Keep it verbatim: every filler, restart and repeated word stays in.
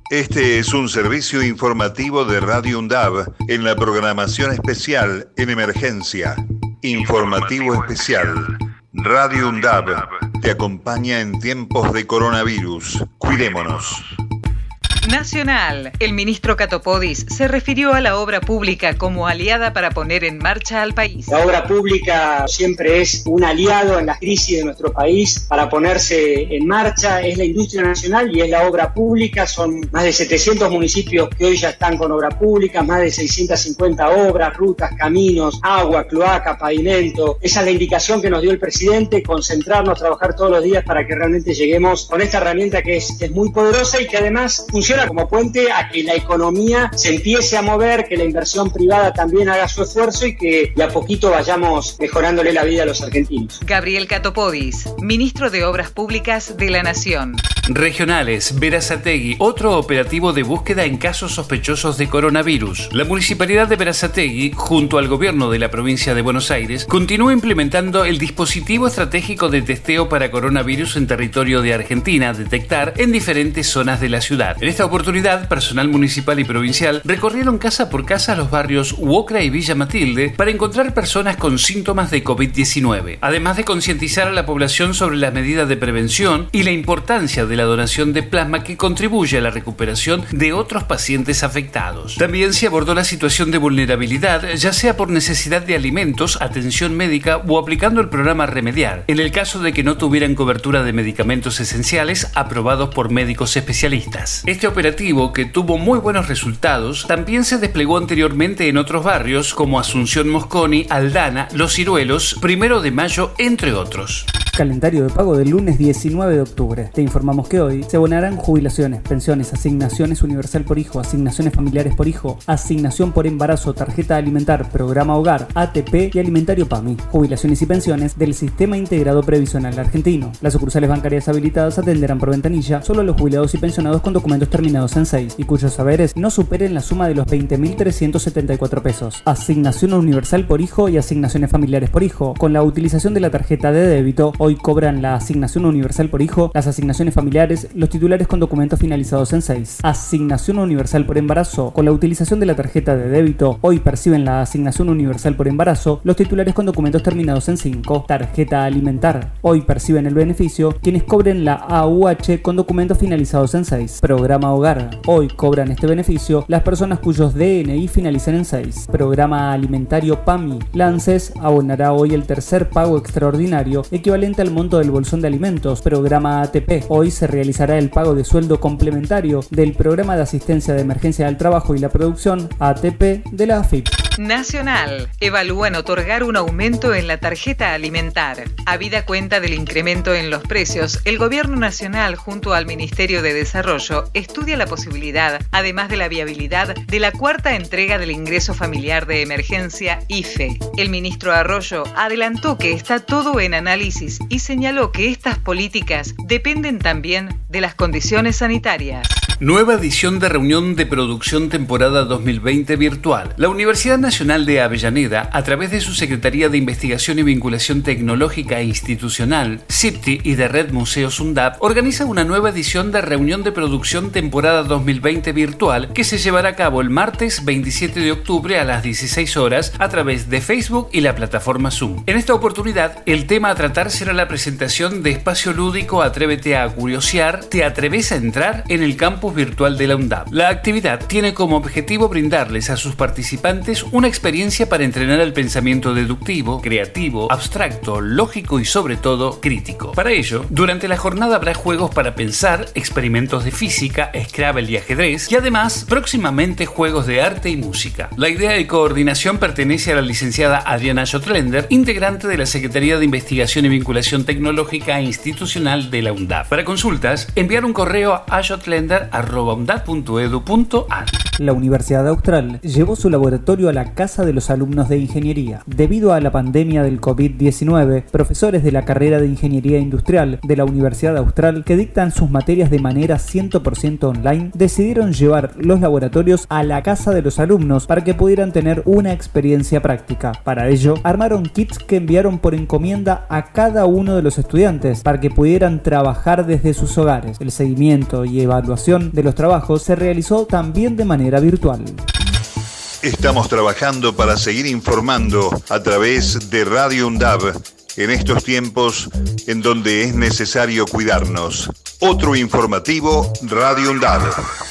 Este es un servicio informativo de Radio UNDAB en la programación especial en emergencia. Informativo especial. Radio UNDAB te acompaña en tiempos de coronavirus. Cuidémonos. Nacional. El ministro Catopodis se refirió a la obra pública como aliada para poner en marcha al país. La obra pública siempre es un aliado en la crisis de nuestro país para ponerse en marcha. Es la industria nacional y es la obra pública. Son más de setecientos municipios que hoy ya están con obra pública, más de seiscientas cincuenta obras, rutas, caminos, agua, cloaca, pavimento. Esa es la indicación que nos dio el presidente, concentrarnos, trabajar todos los días para que realmente lleguemos con esta herramienta que es, que es muy poderosa y que además funciona como puente a que la economía se empiece a mover, que la inversión privada también haga su esfuerzo y que de a poquito vayamos mejorándole la vida a los argentinos. Gabriel Catopodis, ministro de Obras Públicas de la Nación. Regionales, Berazategui, otro operativo de búsqueda en casos sospechosos de coronavirus. La Municipalidad de Berazategui, junto al gobierno de la provincia de Buenos Aires, continúa implementando el dispositivo estratégico de testeo para coronavirus en territorio de Argentina, detectar en diferentes zonas de la ciudad. En esta oportunidad, personal municipal y provincial recorrieron casa por casa los barrios Uocra y Villa Matilde para encontrar personas con síntomas de COVID diecinueve, además de concientizar a la población sobre las medidas de prevención y la importancia de la donación de plasma que contribuye a la recuperación de otros pacientes afectados. También se abordó la situación de vulnerabilidad, ya sea por necesidad de alimentos, atención médica o aplicando el programa Remediar, en el caso de que no tuvieran cobertura de medicamentos esenciales aprobados por médicos especialistas. Este operativo, que tuvo muy buenos resultados, también se desplegó anteriormente en otros barrios como Asunción Mosconi, Aldana, Los Ciruelos, Primero de Mayo, entre otros. Calendario de pago del lunes diecinueve de octubre. Te informamos que hoy se abonarán jubilaciones, pensiones, asignaciones universal por hijo, asignaciones familiares por hijo, asignación por embarazo, tarjeta alimentar, programa hogar, A T P y alimentario PAMI. Jubilaciones y pensiones del Sistema Integrado Previsional Argentino. Las sucursales bancarias habilitadas atenderán por ventanilla solo a los jubilados y pensionados con documentos terminados en seis y cuyos saberes no superen la suma de los veinte mil trescientos setenta y cuatro pesos. Asignación universal por hijo y asignaciones familiares por hijo. Con la utilización de la tarjeta de débito, hoy cobran la asignación universal por hijo, las asignaciones familiares, los titulares con documentos finalizados en seis. Asignación universal por embarazo. Con la utilización de la tarjeta de débito, hoy perciben la asignación universal por embarazo, los titulares con documentos terminados en cinco. Tarjeta alimentar. Hoy perciben el beneficio quienes cobren la A U H con documentos finalizados en seis. Programa hogar. Hoy cobran este beneficio las personas cuyos D N I finalicen en seis. Programa alimentario PAMI. La ANSES abonará hoy el tercer pago extraordinario equivalente al monto del bolsón de alimentos. Programa A T P. Hoy se realizará el pago de sueldo complementario del Programa de Asistencia de Emergencia del Trabajo y la Producción, A T P, de la A F I P. Nacional. Evalúan otorgar un aumento en la tarjeta alimentar. Habida cuenta del incremento en los precios, el Gobierno Nacional, junto al Ministerio de Desarrollo, estudia la posibilidad, además de la viabilidad, de la cuarta entrega del ingreso familiar de emergencia I F E. El ministro Arroyo adelantó que está todo en análisis y señaló que estas políticas dependen también de las condiciones sanitarias. Nueva edición de reunión de producción temporada dos mil veinte virtual. La Universidad Nacional de Avellaneda, a través de su Secretaría de Investigación y Vinculación Tecnológica e Institucional, CIPTI, y de Red Museos UNDAB, organiza una nueva edición de reunión de producción temporada dos mil veinte virtual que se llevará a cabo el martes veintisiete de octubre a las dieciséis horas a través de Facebook y la plataforma Zoom. En esta oportunidad, el tema a tratar será la presentación de espacio lúdico Atrévete a curiosear, ¿te atreves a entrar? En el campus virtual de la UNDAB. La actividad tiene como objetivo brindarles a sus participantes una experiencia para entrenar el pensamiento deductivo, creativo, abstracto, lógico y sobre todo crítico. Para ello, durante la jornada habrá juegos para pensar, experimentos de física, Scrabble y ajedrez y además próximamente juegos de arte y música. La idea de coordinación pertenece a la licenciada Adriana Schotlender, integrante de la Secretaría de Investigación y Vinculación Tecnológica e Institucional de la UNDAB. Para consultas, enviar un correo a schotlender arroba undab punto edu punto ar. La Universidad Austral llevó su laboratorio a la la Casa de los Alumnos de Ingeniería. Debido a la pandemia del COVID diecinueve, profesores de la carrera de Ingeniería Industrial de la Universidad Austral, que dictan sus materias de manera cien por ciento online, decidieron llevar los laboratorios a la Casa de los Alumnos para que pudieran tener una experiencia práctica. Para ello, armaron kits que enviaron por encomienda a cada uno de los estudiantes para que pudieran trabajar desde sus hogares. El seguimiento y evaluación de los trabajos se realizó también de manera virtual. Estamos trabajando para seguir informando a través de Radio UNDAB en estos tiempos en donde es necesario cuidarnos. Otro informativo Radio UNDAB.